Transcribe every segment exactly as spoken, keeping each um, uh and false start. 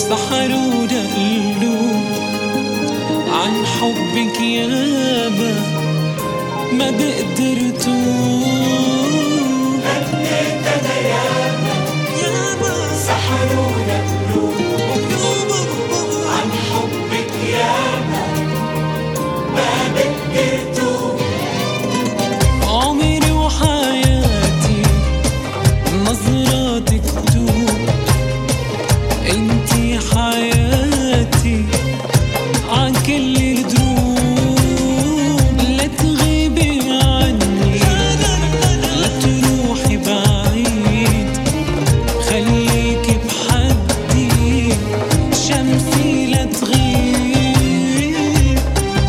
سحرونا قلوب عن حبك ياما ما بقدرتوه. غنيت انا ياما ياما سحرونا قلوب عن حبك ياما ما بقدرتوه. عمري وحياتي نظراتك دوب، انتي حياتي عن كل الدروب. لا تغيبي عني لا تروحي بعيد، خليكي بحدي شمسي لا تغيب.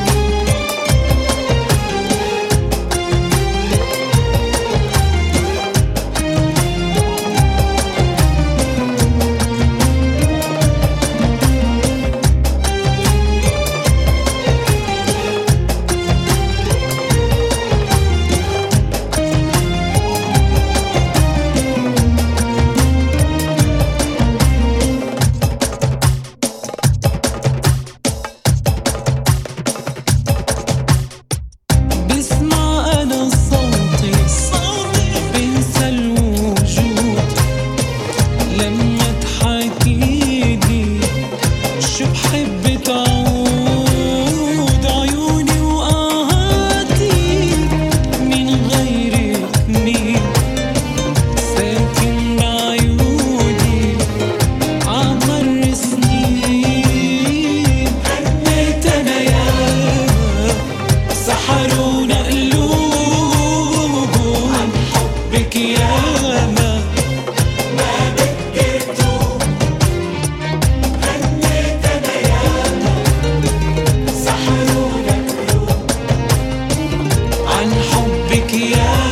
سحرونا قلوب عن حبك ياما ما بقدرتوه. غنيت انا ياما سحرونا قلوب عن حبك ياما.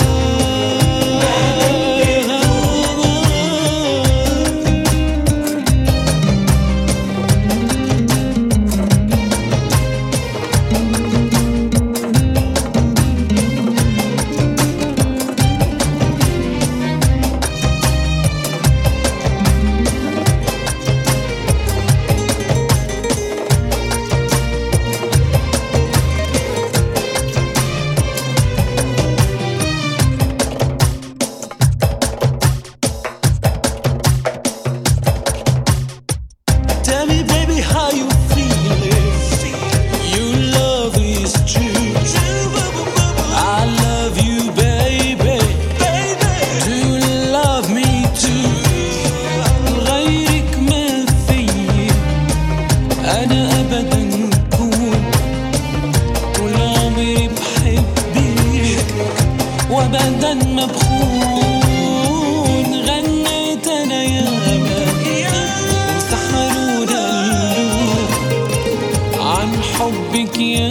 Tell me, baby, how you feeling? Your love is true. I love you, baby. Do you love me too? غيرك ما فيي أنا أبدا كون، طول عمري بحبك وأبدا ما بخون. غنيت أنا ياما سحرونا قلوب عن حبك يا